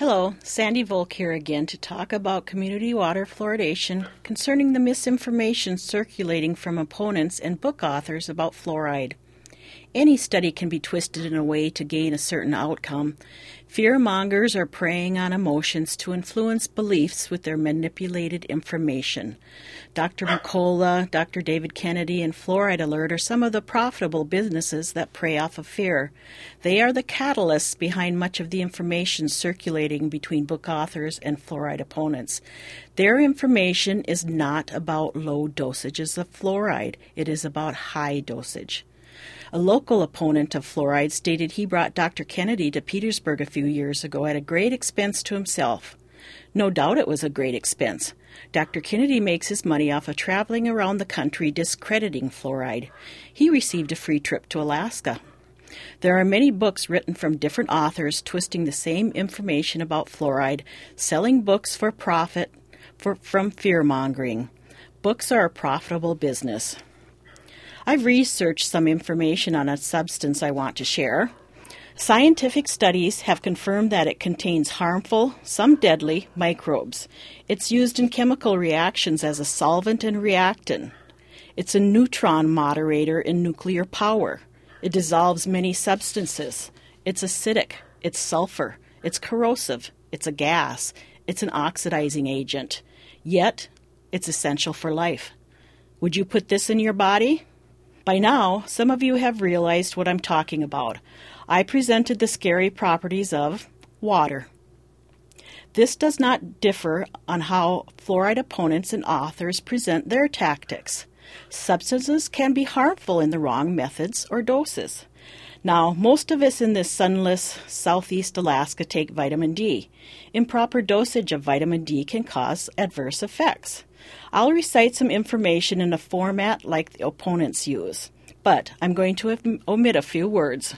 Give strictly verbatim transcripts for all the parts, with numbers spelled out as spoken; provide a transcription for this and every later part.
Hello, Sandy Volk here again to talk about community water fluoridation concerning the misinformation circulating from opponents and book authors about fluoride. Any study can be twisted in a way to gain a certain outcome. Fear-mongers are preying on emotions to influence beliefs with their manipulated information. Doctor McCullough, Doctor David Kennedy, and Fluoride Alert are some of the profitable businesses that prey off of fear. They are the catalysts behind much of the information circulating between book authors and fluoride opponents. Their information is not about low dosages of fluoride. It is about high dosage. A local opponent of fluoride stated he brought Doctor Kennedy to Petersburg a few years ago at a great expense to himself. No doubt it was a great expense. Doctor Kennedy makes his money off of traveling around the country discrediting fluoride. He received a free trip to Alaska. There are many books written from different authors twisting the same information about fluoride, selling books for profit for, from fear-mongering. Books are a profitable business. I've researched some information on a substance I want to share. Scientific studies have confirmed that it contains harmful, some deadly, microbes. It's used in chemical reactions as a solvent and reactant. It's a neutron moderator in nuclear power. It dissolves many substances. It's acidic. It's sulfur. It's corrosive. It's a gas. It's an oxidizing agent. Yet, it's essential for life. Would you put this in your body? By now, some of you have realized what I'm talking about. I presented the scary properties of water. This does not differ on how fluoride opponents and authors present their tactics. Substances can be harmful in the wrong methods or doses. Now, most of us in this sunless southeast Alaska take vitamin D. Improper dosage of vitamin D can cause adverse effects. I'll recite some information in a format like the opponents use, but I'm going to omit a few words.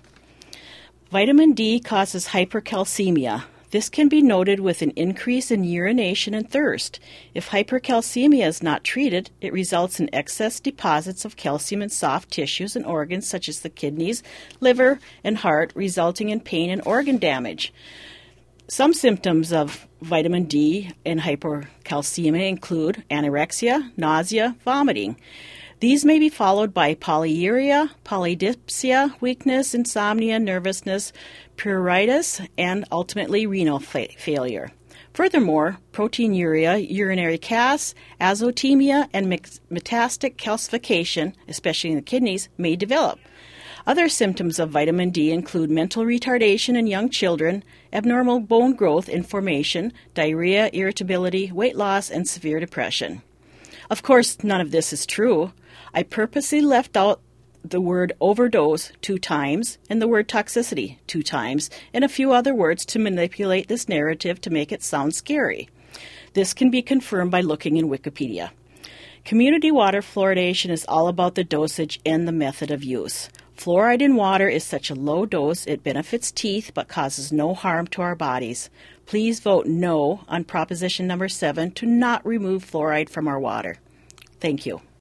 Vitamin D causes hypercalcemia. This can be noted with an increase in urination and thirst. If hypercalcemia is not treated, it results in excess deposits of calcium in soft tissues and organs such as the kidneys, liver, and heart, resulting in pain and organ damage. Some symptoms of vitamin D and hypercalcemia include anorexia, nausea, vomiting. These may be followed by polyuria, polydipsia, weakness, insomnia, nervousness, pruritus, and ultimately renal fa- failure. Furthermore, proteinuria, urinary cas, azotemia, and metastatic calcification, especially in the kidneys, may develop. Other symptoms of vitamin D include mental retardation in young children, abnormal bone growth and formation, diarrhea, irritability, weight loss, and severe depression. Of course, none of this is true. I purposely left out the word overdose two times and the word toxicity two times and a few other words to manipulate this narrative to make it sound scary. This can be confirmed by looking in Wikipedia. Community water fluoridation is all about the dosage and the method of use. Fluoride in water is such a low dose it benefits teeth but causes no harm to our bodies. Please vote no on proposition number seven to not remove fluoride from our water. Thank you.